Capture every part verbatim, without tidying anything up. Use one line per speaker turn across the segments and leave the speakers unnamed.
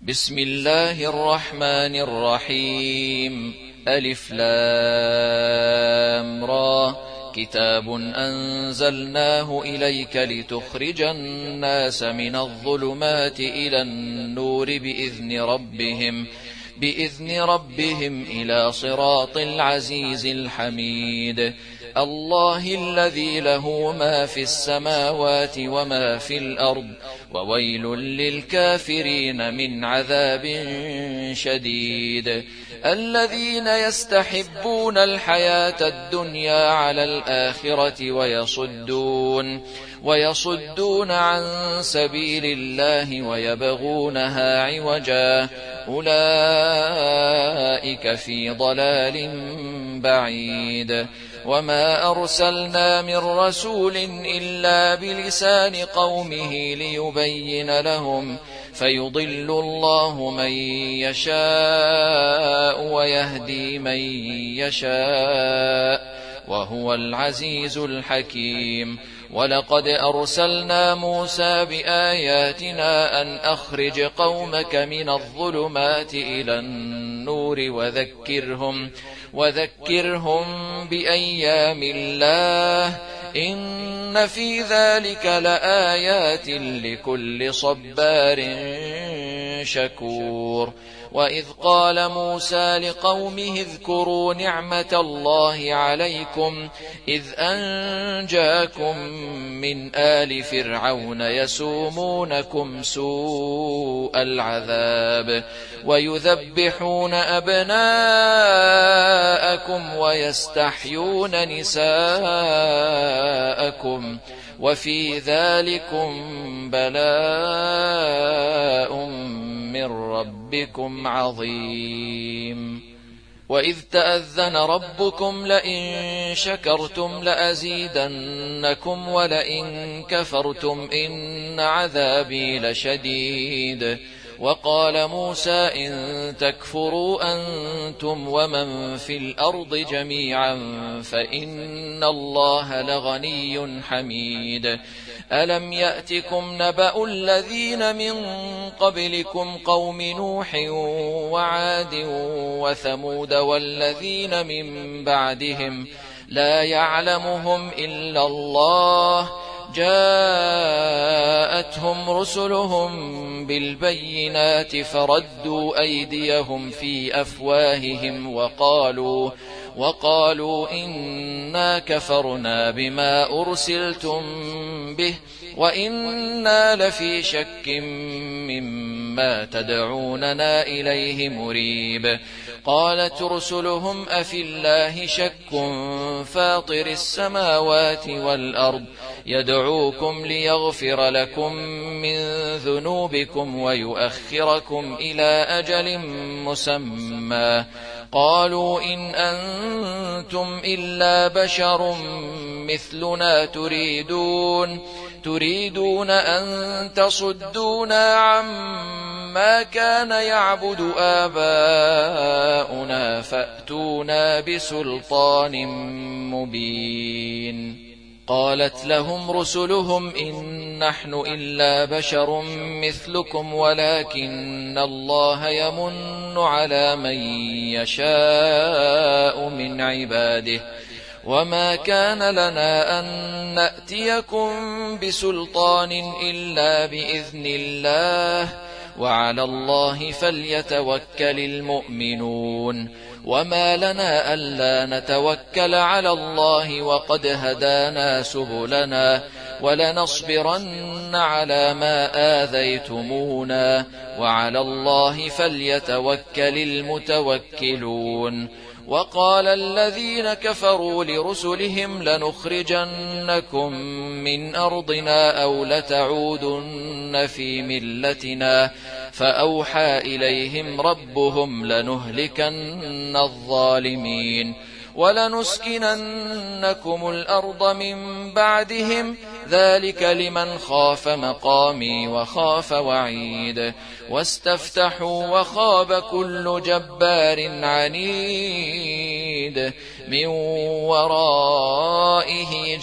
بسم الله الرحمن الرحيم. ألف لام را. كتاب أنزلناه إليك لتخرج الناس من الظلمات إلى النور بإذن ربهم بإذن ربهم إلى صراط العزيز الحميد. الله الذي له ما في السماوات وما في الأرض، وويل للكافرين من عذاب شديد. الذين يستحبون الحياة الدنيا على الآخرة ويصدون ويصدون عن سبيل الله ويبغونها عوجا، أولئك في ضلال بعيد. وما أرسلنا من رسول إلا بلسان قومه ليبين لهم، فيضل الله من يشاء ويهدي من يشاء، وهو العزيز الحكيم. ولقد أرسلنا موسى بآياتنا أن أخرج قومك من الظلمات إلى النور وذكرهم وذكرهم بأيام الله، إن في ذلك لآيات لكل صبار شكور. وإذ قال موسى لقومه اذكروا نعمة الله عليكم إذ أنجاكم من آل فرعون يسومونكم سوء العذاب ويذبحون أبناءكم ويستحيون نساءكم، وفي ذلكم بلاء من ربكم عظيم. وإذ تأذن ربكم لئن شكرتم لأزيدنكم ولئن كفرتم إن عذابي لشديد. وقال موسى إن تكفروا أنتم ومن في الأرض جميعا فإن الله لغني حميد. ألم يأتكم نبأ الذين من قبلكم قوم نوح وعاد وثمود والذين من بعدهم لا يعلمهم إلا الله، جاءتهم رسلهم بالبينات فردوا أيديهم في أفواههم وقالوا وقالوا إنا كفرنا بما أرسلتم به وإنا لفي شك مما تدعوننا إليه مريب. قالت رسلهم أفي الله شك فاطر السماوات والأرض يدعوكم ليغفر لكم من ذنوبكم ويؤخركم إلى أجل مسمى، قالوا إن أنتم إلا بشر مثلنا تريدون تريدون أن تصدونا عما كان يعبد آباؤنا فأتونا بسلطان مبين. قالت لهم رسلهم إن نحن إلا بشر مثلكم ولكن الله يمن على من يشاء من عباده، وما كان لنا أن نأتيكم بسلطان إلا بإذن الله، وعلى الله فليتوكل المؤمنون. وما لنا ألا نتوكل على الله وقد هدانا سبلنا ولنصبرن على ما آذيتمونا، وعلى الله فليتوكل المتوكلون. وقال الذين كفروا لرسلهم لنخرجنكم من أرضنا أو لتعودن في ملتنا، فأوحى إليهم ربهم لنهلكن الظالمين ولنسكننكم الأرض من بعدهم، ذلك لمن خاف مقامي وخاف وعيد. واستفتحوا وخاب كل جبار عنيد من ورائه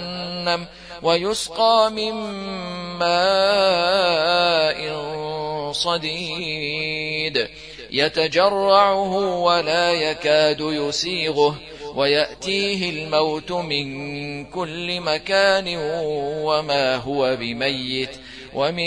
جهنم ويسقى من ماء صديد يتجرعه ولا يكاد يسيغه ويأتيه الموت من كل مكان وما هو بميت ومن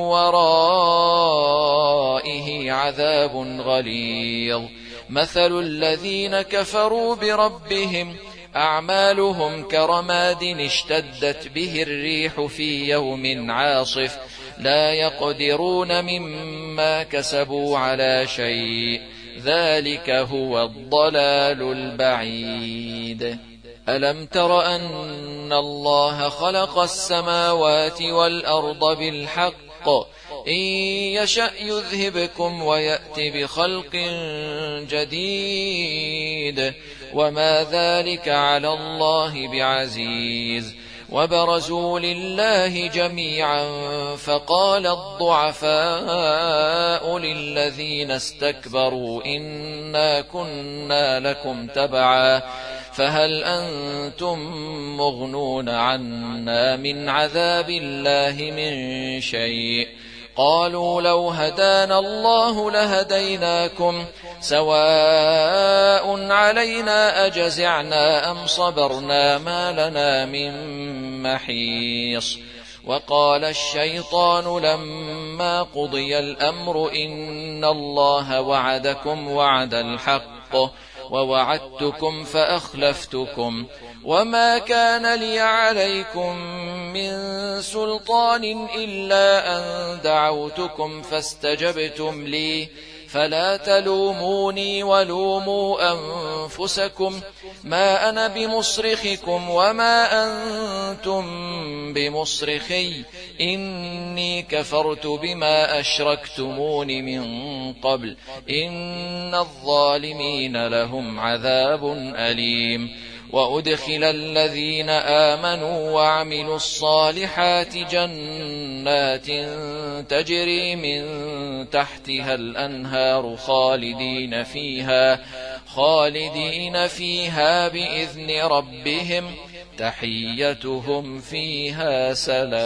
ورائه عذاب غليظ. مثل الذين كفروا بربهم أعمالهم كرماد اشتدت به الريح في يوم عاصف لا يقدرون مما كسبوا على شيء ذلك هو الضلال البعيد. ألم تر أن الله خلق السماوات والأرض بالحق إن يشأ يذهبكم ويأت بخلق جديد وما ذلك على الله بعزيز. وبرزوا لله جميعا فقال الضعفاء للذين استكبروا إنا كنا لكم تبعا فهل أنتم مغنون عنا من عذاب الله من شيء قالوا لو هدانا الله لهديناكم سواء علينا أجزعنا أم صبرنا ما لنا من محيص. وقال الشيطان لما قضي الأمر إن الله وعدكم وعد الحق ووعدتكم فأخلفتكم وما كان لي عليكم من سلطان إلا أن دعوتكم فاستجبتم لي فلا تلوموني ولوموا أنفسكم ما أنا بمصرخكم وما أنتم بمصرخي إني كفرت بما أشركتمون من قبل إن الظالمين لهم عذاب أليم. وأدخل الذين آمنوا وعملوا الصالحات جنات تجري من تحتها الأنهار خالدين فيها خالدين فيها بإذن ربهم تحيتهم فيها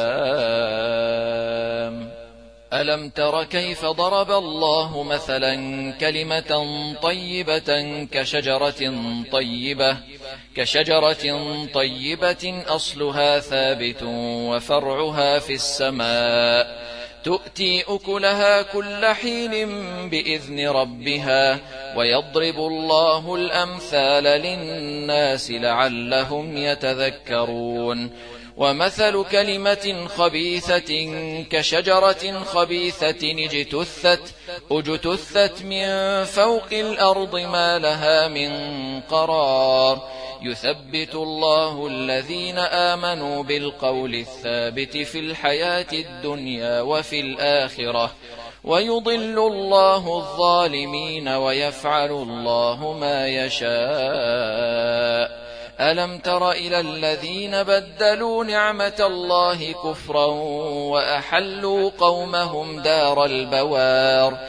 سلام. ألم تر كيف ضرب الله مثلا كلمة طيبة كشجرة طيبة كشجرة طيبة أصلها ثابت وفرعها في السماء تؤتي أكلها كل حين بإذن ربها ويضرب الله الأمثال للناس لعلهم يتذكرون. ومثل كلمة خبيثة كشجرة خبيثة اجتثت اجتثت من فوق الأرض ما لها من قرار يثبت الله الذين آمنوا بالقول الثابت في الحياة الدنيا وفي الآخرة ويضل الله الظالمين ويفعل الله ما يشاء. ألم تر إلى الذين بدلوا نعمة الله كفرا وأحلوا قومهم دار البوار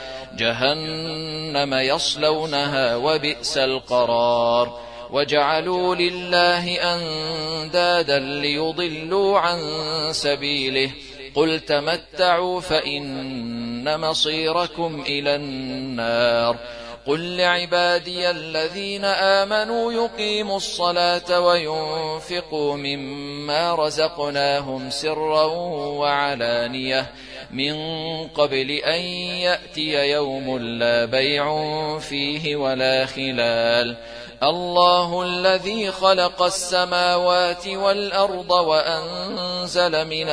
جهنم يصلونها وبئس القرار وجعلوا لله أندادا ليضلوا عن سبيله قل تمتعوا فإن مصيركم إلى النار. قل لعبادي الذين آمنوا يقيموا الصلاة وينفقوا مما رزقناهم سرا وعلانية من قبل أن يأتي يوم لا بيع فيه ولا خلال. الله الذي خلق السماوات والأرض وأنزل من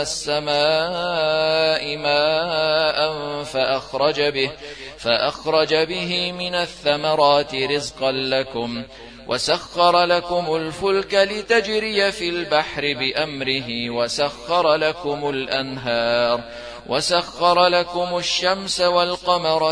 السماء ماء فأخرج به فأخرج به من الثمرات رزقا لكم وسخر لكم الفلك لتجري في البحر بأمره وسخر لكم الأنهار وسخر لكم الشمس والقمر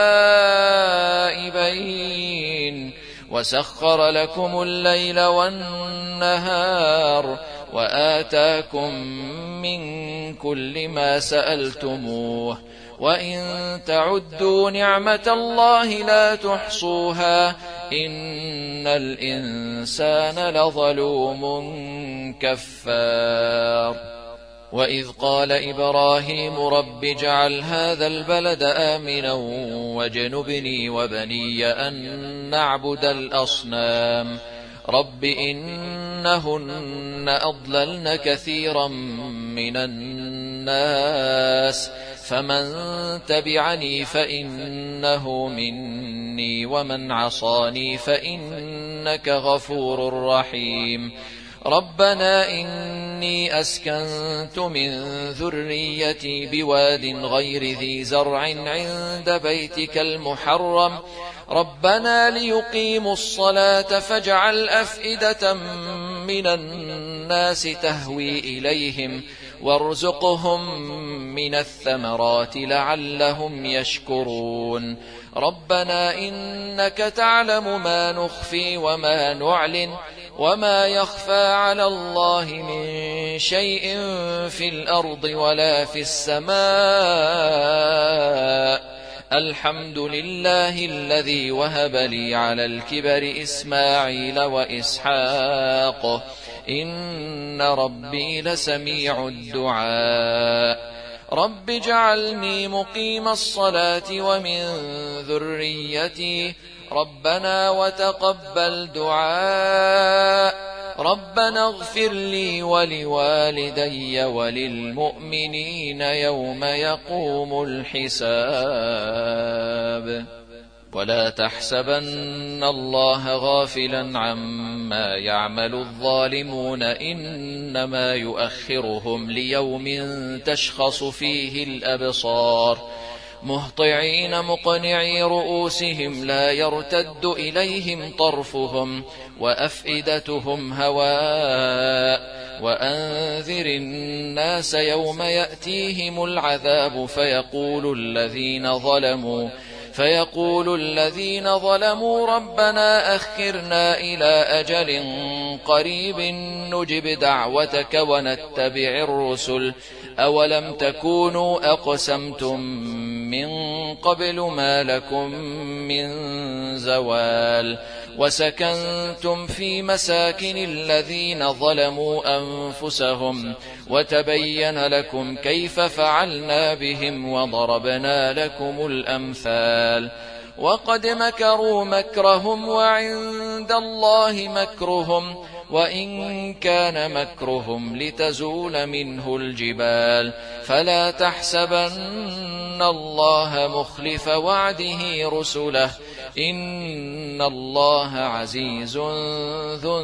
دائبين وسخر لكم الليل والنهار وآتاكم من كل ما سألتموه وإن تعدوا نعمة الله لا تحصوها إن الإنسان لظلوم كفار. وإذ قال إبراهيم رب اجعل هذا البلد آمنا واجنبني وبني أن نعبد الأصنام رب إنهن أضللن كثيرا من الناس فمن تبعني فإنه مني ومن عصاني فإنك غفور رحيم ربنا إني أسكنت من ذريتي بواد غير ذي زرع عند بيتك المحرم ربنا ليقيموا الصلاة فاجعل أفئدة من الناس تهوي إليهم وارزقهم من الثمرات لعلهم يشكرون ربنا إنك تعلم ما نخفي وما نعلن وما يخفى على الله من شيء في الأرض ولا في السماء الحمد لله الذي وهب لي على الكبر إسماعيل وإسحاق إن ربي لسميع الدعاء رب اجعلني مقيم الصلاة ومن ذريتي ربنا وتقبل دعاء ربنا اغفر لي ولوالدي وللمؤمنين يوم يقوم الحساب ولا تحسبن الله غافلا عما يعمل الظالمون إنما يؤخرهم ليوم تشخص فيه الأبصار مهطعين مقنعي رؤوسهم لا يرتد إليهم طرفهم وأفئدتهم هواء وأنذر الناس يوم يأتيهم العذاب فيقول الذين ظلموا فيقول الذين ظلموا ربنا أخرنا إلى أجل قريب نجب دعوتك ونتبع الرسل أولم تكونوا أقسمتم من قبل ما لكم من زوال وسكنتم في مساكن الذين ظلموا أنفسهم وتبين لكم كيف فعلنا بهم وضربنا لكم الأمثال وقد مكروا مكرهم وعند الله مكرهم وإن كان مكرهم لتزول منه الجبال فلا تحسبن الله مخلف وعده رسله إن الله عزيز ذو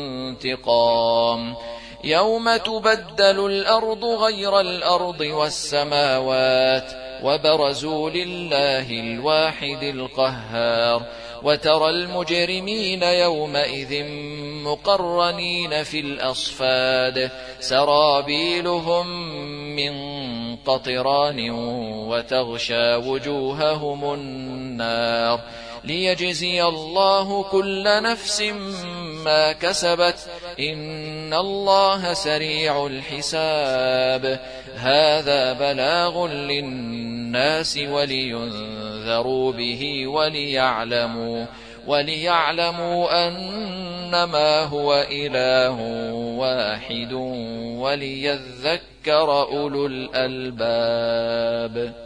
انتقام يوم تبدل الأرض غير الأرض والسماوات وبرزوا لله الواحد القهار وترى المجرمين يومئذ مقرنين في الأصفاد سرابيلهم من قطران وتغشى وجوههم النار ليجزي الله كل نفس ما كسبت إن الله سريع الحساب هذا بلاغ للناس ولينذروا به وليعلموا وليعلموا أنما هو إله واحد وليذكر أولو الألباب.